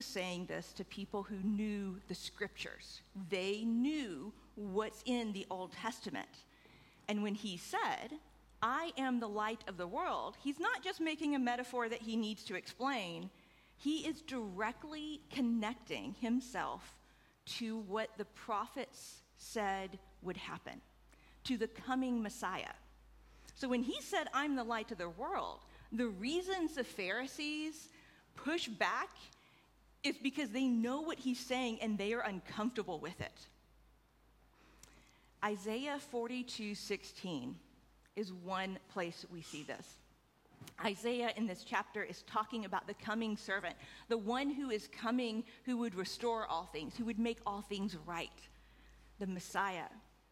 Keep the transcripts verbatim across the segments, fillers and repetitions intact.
saying this to people who knew the scriptures. They knew what's in the Old Testament. And when he said, I am the light of the world, he's not just making a metaphor that he needs to explain. He is directly connecting himself to what the prophets said would happen, to the coming Messiah. So when he said, I'm the light of the world, the reasons the Pharisees push back is because they know what he's saying and they are uncomfortable with it. Isaiah forty-two sixteen is one place we see this. Isaiah in this chapter is talking about the coming servant, the one who is coming, who would restore all things, who would make all things right, the Messiah.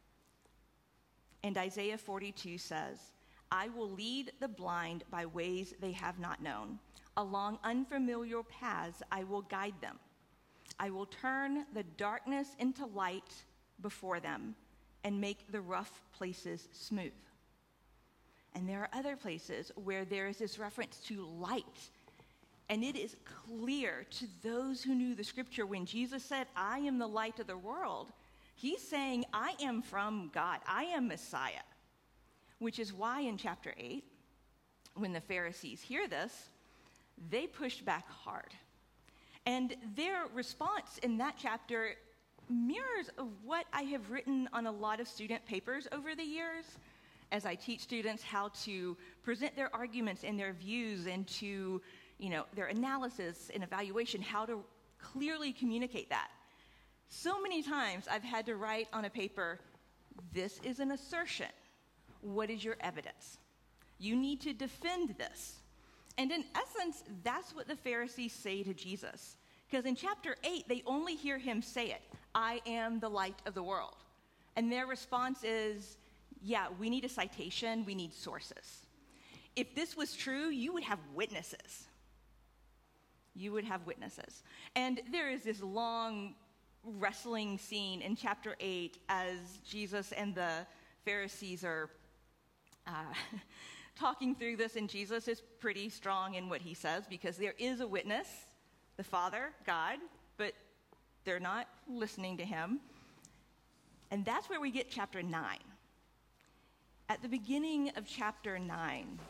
And Isaiah forty-two says, I will lead the blind by ways they have not known. Along unfamiliar paths I will guide them. I will turn the darkness into light before them and make the rough places smooth. And there are other places where there is this reference to light. And it is clear to those who knew the scripture when Jesus said, I am the light of the world, he's saying, I am from God. I am Messiah. Which is why in chapter eight, when the Pharisees hear this, they push back hard. And their response in that chapter mirrors of what I have written on a lot of student papers over the years as I teach students how to present their arguments and their views and to, you know, their analysis and evaluation, how to clearly communicate that. So many times I've had to write on a paper, this is an assertion. What is your evidence? You need to defend this. And in essence, that's what the Pharisees say to Jesus. Because in chapter eight, they only hear him say it, I am the light of the world. And their response is, yeah, we need a citation, we need sources. If this was true, you would have witnesses. You would have witnesses. And there is this long wrestling scene in chapter eight as Jesus and the Pharisees are uh, talking through this, and Jesus is pretty strong in what he says because there is a witness, the Father, God, but they're not listening to him. And that's where we get chapter nine. At the beginning of chapter nine,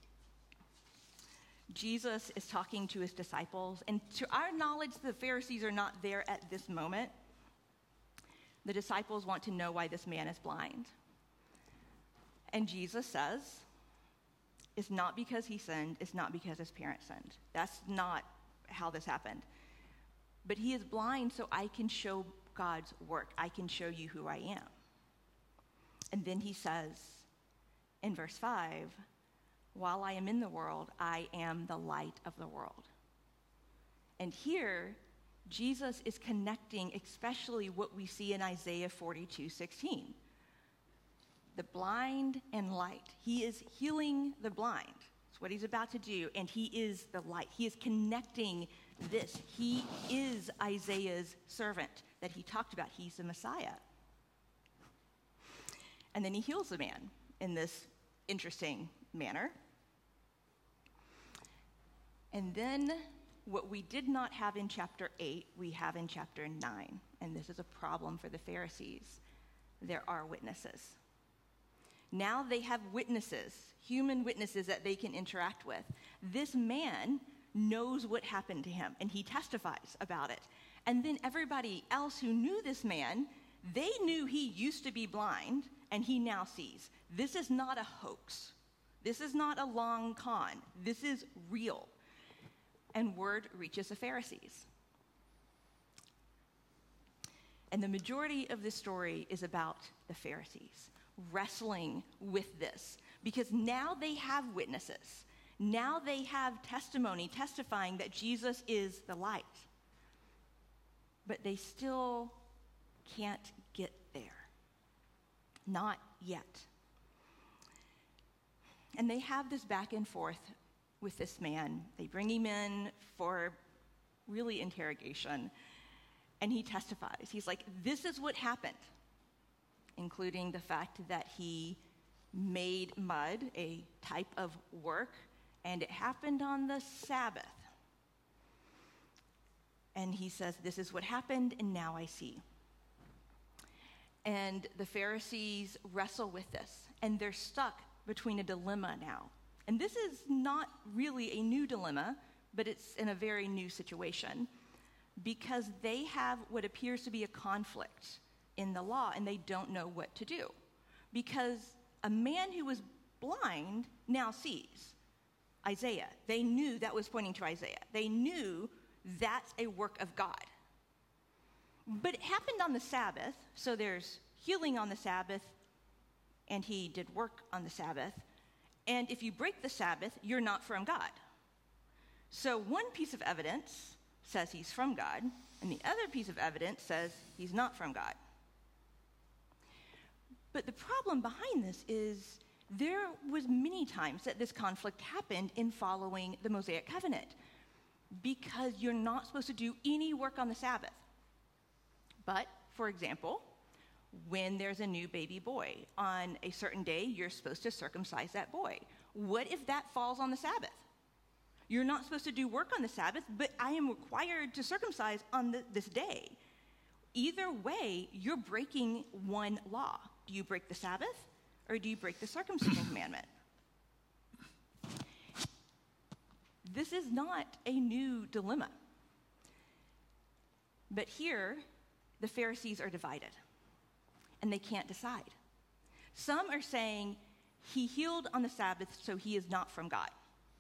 Jesus is talking to his disciples, and to our knowledge, the Pharisees are not there at this moment. The disciples want to know why this man is blind. And Jesus says, it's not because he sinned, it's not because his parents sinned. That's not how this happened. But he is blind so I can show God's work. I can show you who I am. And then he says in verse five, while I am in the world, I am the light of the world. And here, Jesus is connecting especially what we see in Isaiah forty-two sixteen. The blind and light. He is healing the blind. That's what he's about to do, and he is the light. He is connecting this. He is Isaiah's servant that he talked about. He's the Messiah. And then he heals the man in this interesting manner. And then what we did not have in chapter eight, we have in chapter nine. And this is a problem for the Pharisees. There are witnesses. Now they have witnesses, human witnesses that they can interact with. This man knows what happened to him, and he testifies about it. And then everybody else who knew this man, they knew he used to be blind, and he now sees. This is not a hoax. This is not a long con. This is real. And word reaches the Pharisees. And the majority of this story is about the Pharisees wrestling with this, because now they have witnesses. Now they have testimony testifying that Jesus is the light. But they still can't get there. Not yet. And they have this back and forth with this man. They bring him in for really interrogation, and he testifies. He's like, this is what happened, including the fact that he made mud a type of work, and it happened on the Sabbath. And he says, this is what happened, and now I see. And the Pharisees wrestle with this, and they're stuck between a dilemma now. And this is not really a new dilemma, but it's in a very new situation, because they have what appears to be a conflict in the law, and they don't know what to do. Because a man who was blind now sees. Isaiah. They knew that was pointing to Isaiah. They knew that's a work of God. But it happened on the Sabbath, so there's healing on the Sabbath, and he did work on the Sabbath. And if you break the Sabbath, you're not from God. So one piece of evidence says he's from God, and the other piece of evidence says he's not from God. But the problem behind this is there was many times that this conflict happened in following the Mosaic covenant, because you're not supposed to do any work on the Sabbath. But, for example, when there's a new baby boy, on a certain day, you're supposed to circumcise that boy. What if that falls on the Sabbath? You're not supposed to do work on the Sabbath, but I am required to circumcise on the, this day. Either way, you're breaking one law. Do you break the Sabbath, or do you break the circumcision commandment? This is not a new dilemma. But here, the Pharisees are divided, and they can't decide. Some are saying he healed on the Sabbath, so he is not from God.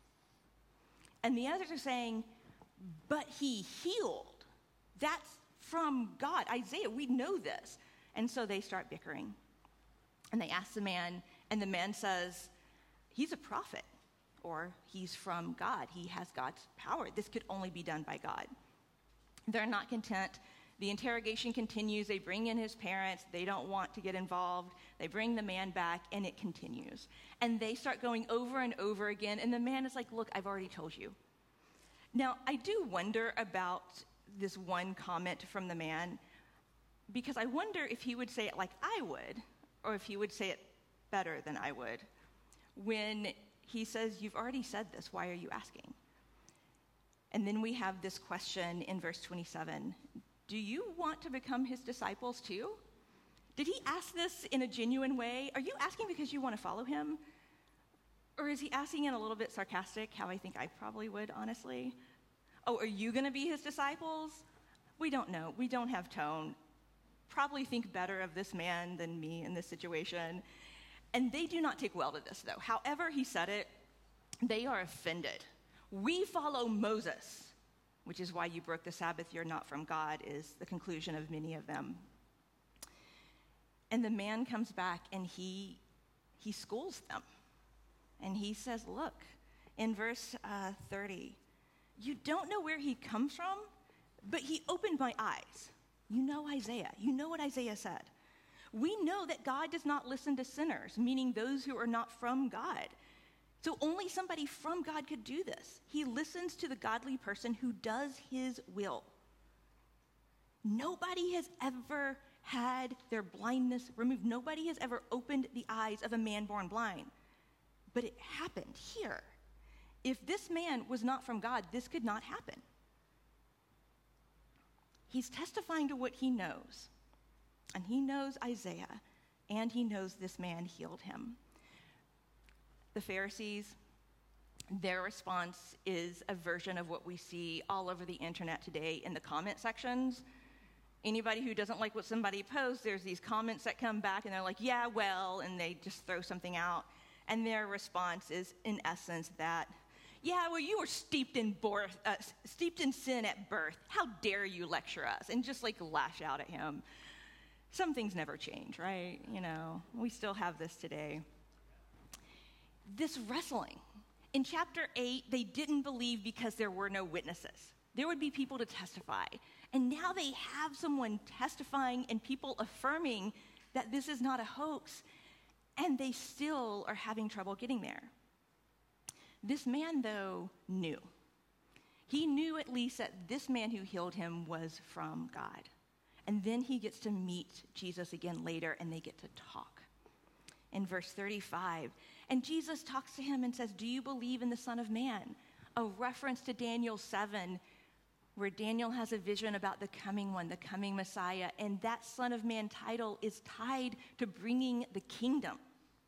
And the others are saying, but he healed. That's from God. Isaiah, we know this. And so they start bickering. And they ask the man, and the man says, he's a prophet, or he's from God. He has God's power. This could only be done by God. They're not content. The interrogation continues. They bring in his parents. They don't want to get involved. They bring the man back, and it continues. And they start going over and over again, and the man is like, look, I've already told you. Now, I do wonder about this one comment from the man, because I wonder if he would say it like I would, or if he would say it better than I would. When he says, you've already said this, why are you asking? And then we have this question in verse twenty-seven. Do you want to become his disciples too? Did he ask this in a genuine way? Are you asking because you want to follow him? Or is he asking in a little bit sarcastic, how I think I probably would, honestly? Oh, are you going to be his disciples? We don't know. We don't have tone. Probably think better of this man than me in this situation. And they do not take well to this, though. However he said it, they are offended. We follow Moses, which is why you broke the Sabbath, you're not from God, is the conclusion of many of them. And the man comes back and he he schools them. And he says, look, in verse uh, thirty, you don't know where he comes from, but he opened my eyes. You know Isaiah. You know what Isaiah said. We know that God does not listen to sinners, meaning those who are not from God. So only somebody from God could do this. He listens to the godly person who does his will. Nobody has ever had their blindness removed. Nobody has ever opened the eyes of a man born blind. But it happened here. If this man was not from God, this could not happen. He's testifying to what he knows. And he knows Isaiah, and he knows this man healed him. The Pharisees, their response is a version of what we see all over the internet today in the comment sections. Anybody who doesn't like what somebody posts, there's these comments that come back, and they're like, yeah, well, and they just throw something out. And their response is, in essence, that, yeah, well, you were steeped in, birth, uh, steeped in sin at birth. How dare you lecture us? And just, like, lash out at him. Some things never change, right? You know, we still have this today. This wrestling. In chapter eight, they didn't believe because there were no witnesses. There would be people to testify. And now they have someone testifying and people affirming that this is not a hoax. And they still are having trouble getting there. This man, though, knew. He knew at least that this man who healed him was from God. And then he gets to meet Jesus again later, and they get to talk. In verse thirty-five, and Jesus talks to him and says, do you believe in the Son of Man? A reference to Daniel seven, where Daniel has a vision about the coming one, the coming Messiah, and that Son of Man title is tied to bringing the kingdom.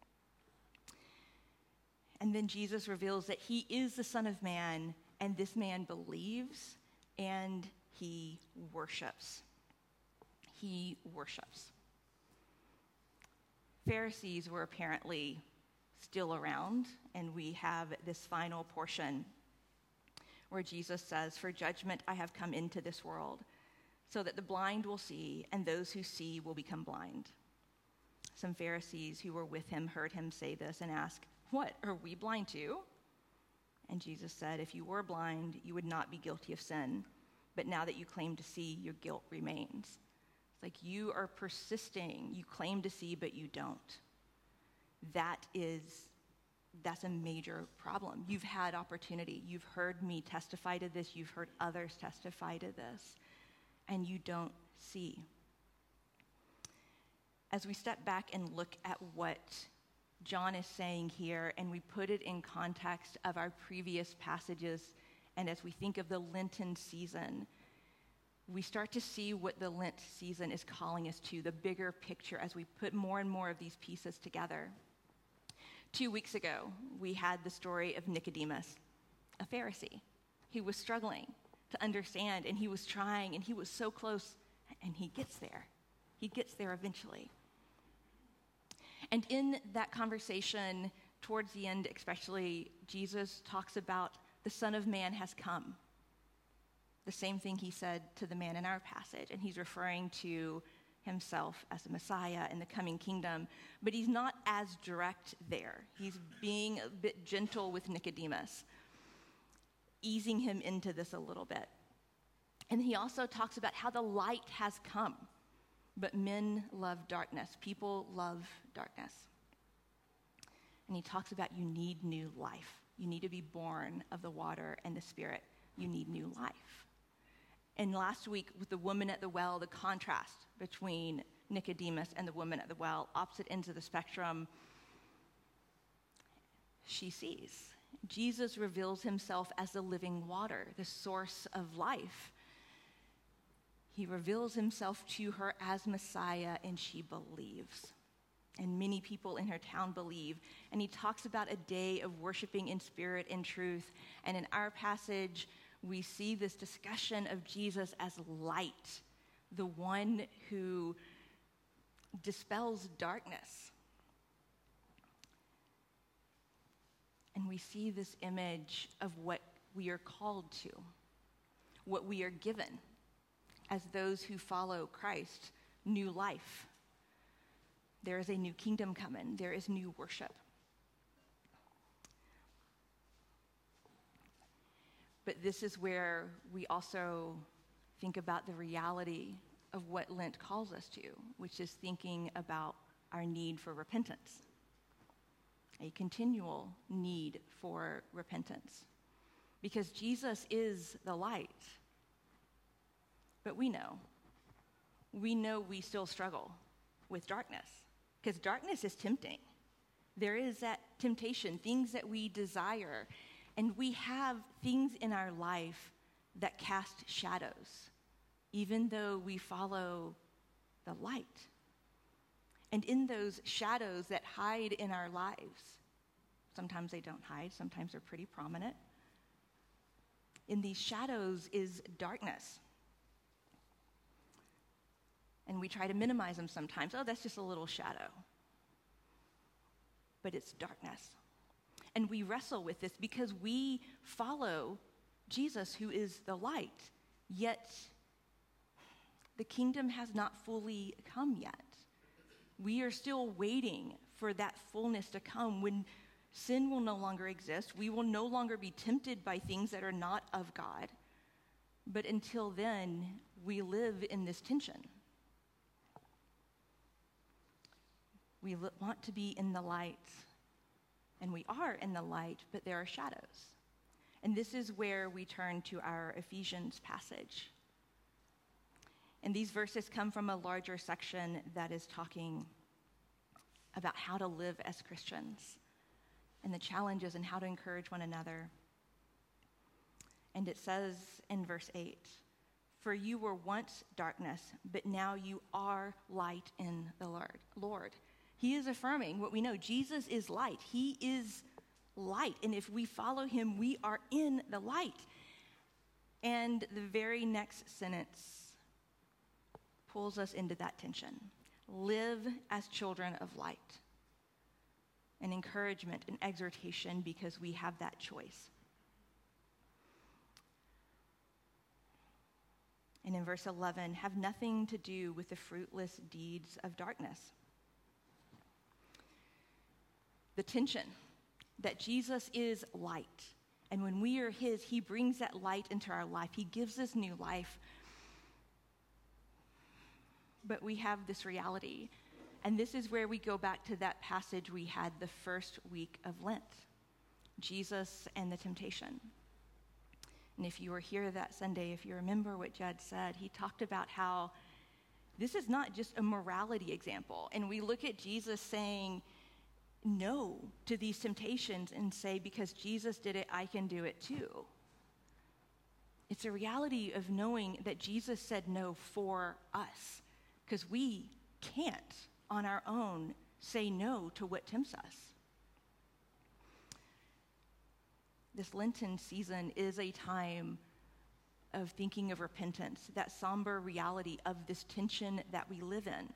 And then Jesus reveals that he is the Son of Man, and this man believes and he worships. He worships. Pharisees were apparently still around, and we have this final portion where Jesus says, "For judgment I have come into this world, so that the blind will see, and those who see will become blind." Some Pharisees who were with him heard him say this and asked, "What, are we blind too?" And Jesus said, "If you were blind, you would not be guilty of sin. But now that you claim to see, your guilt remains." It's like you are persisting. You claim to see, but you don't. That is, that's a major problem. You've had opportunity. You've heard me testify to this. You've heard others testify to this. And you don't see. As we step back and look at what John is saying here, and we put it in context of our previous passages, and as we think of the Lenten season, we start to see what the Lent season is calling us to, the bigger picture, as we put more and more of these pieces together. Two weeks ago, we had the story of Nicodemus, a Pharisee. He was struggling to understand, and he was trying, and he was so close, and he gets there. He gets there eventually. And in that conversation, towards the end especially, Jesus talks about the Son of Man has come. The same thing he said to the man in our passage, and he's referring to himself as the Messiah in the coming kingdom, but he's not as direct there. He's being a bit gentle with Nicodemus, easing him into this a little bit. And he also talks about how the light has come, but men love darkness. People love darkness. And he talks about you need new life. You need to be born of the water and the Spirit. You need new life. And last week with the woman at the well, the contrast between Nicodemus and the woman at the well, opposite ends of the spectrum, she sees. Jesus reveals himself as the living water, the source of life. He reveals himself to her as Messiah, and she believes. And many people in her town believe. And he talks about a day of worshiping in spirit and truth. And in our passage, we see this discussion of Jesus as light, the one who dispels darkness. And we see this image of what we are called to, what we are given as those who follow Christ, new life. There is a new kingdom coming. There is new worship. But this is where we also think about the reality of what Lent calls us to, which is thinking about our need for repentance, a continual need for repentance. Because Jesus is the light. But we know, we know we still struggle with darkness, because darkness is tempting. There is that temptation, things that we desire. And we have things in our life that cast shadows, even though we follow the light. And in those shadows that hide in our lives, sometimes they don't hide, sometimes they're pretty prominent. In these shadows is darkness. And we try to minimize them sometimes. Oh, that's just a little shadow. But it's darkness. And we wrestle with this because we follow Jesus, who is the light, yet the kingdom has not fully come yet. We are still waiting for that fullness to come when sin will no longer exist. We will no longer be tempted by things that are not of God. But until then, we live in this tension. We li- want to be in the light. And we are in the light, but there are shadows. And this is where we turn to our Ephesians passage. And these verses come from a larger section that is talking about how to live as Christians and the challenges and how to encourage one another. And it says in verse eight, "For you were once darkness, but now you are light in the Lord." Lord. He is affirming what we know. Jesus is light. He is light. And if we follow him, we are in the light. And the very next sentence pulls us into that tension. Live as children of light. An encouragement, an exhortation, because we have that choice. And in verse eleven, have nothing to do with the fruitless deeds of darkness. The tension that Jesus is light. And when we are his, he brings that light into our life. He gives us new life. But we have this reality. And this is where we go back to that passage we had the first week of Lent. Jesus and the temptation. And if you were here that Sunday, if you remember what Judd said, he talked about how this is not just a morality example. And we look at Jesus saying no to these temptations and say, because Jesus did it, I can do it too. It's a reality of knowing that Jesus said no for us, because we can't on our own say no to what tempts us. This Lenten season is a time of thinking of repentance, that somber reality of this tension that we live in.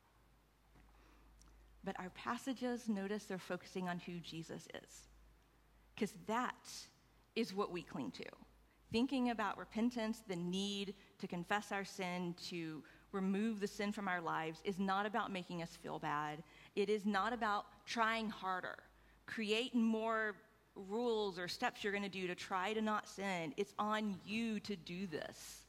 But our passages, notice they're focusing on who Jesus is, because that is what we cling to. Thinking about repentance, the need to confess our sin, to remove the sin from our lives, is not about making us feel bad. It is not about trying harder, creating more rules or steps you're going to do to try to not sin. It's on you to do this.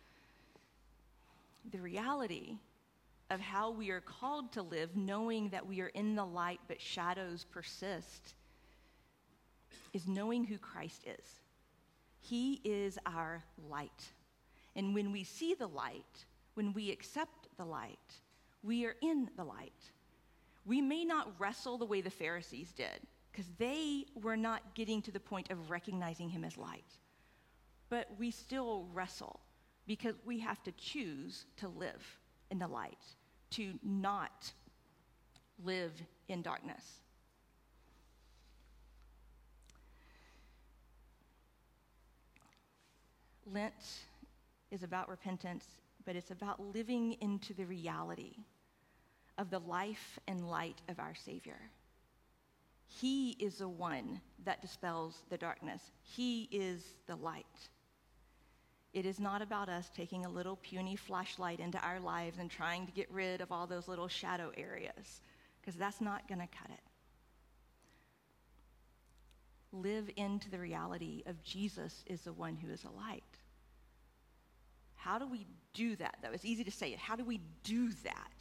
The reality of how we are called to live, knowing that we are in the light but shadows persist, is knowing who Christ is. He is our light. And when we see the light, when we accept the light, we are in the light. We may not wrestle the way the Pharisees did, because they were not getting to the point of recognizing him as light. But we still wrestle, because we have to choose to live in the light, to not live in darkness. Lent is about repentance, but it's about living into the reality of the life and light of our Savior. He is the one that dispels the darkness. He is the light. It is not about us taking a little puny flashlight into our lives and trying to get rid of all those little shadow areas, because that's not going to cut it. Live into the reality of Jesus is the one who is a light. How do we do that, though? It's easy to say it. How do we do that?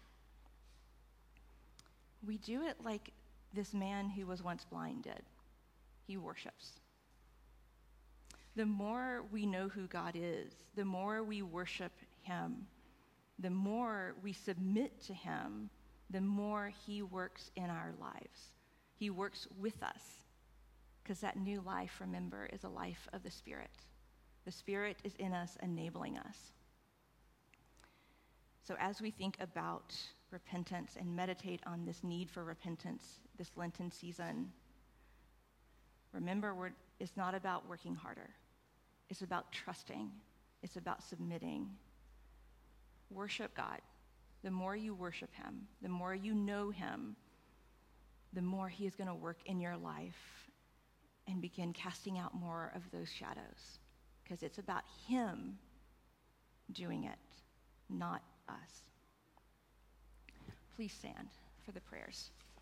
We do it like this man who was once blind did. He worships. The more we know who God is, the more we worship him, the more we submit to him, the more he works in our lives. He works with us, because that new life, remember, is a life of the Spirit. The Spirit is in us, enabling us. So as we think about repentance and meditate on this need for repentance this Lenten season, remember, we're, it's not about working harder. It's about trusting. It's about submitting. Worship God. The more you worship him, the more you know him, the more he is going to work in your life and begin casting out more of those shadows. Because it's about him doing it, not us. Please stand for the prayers.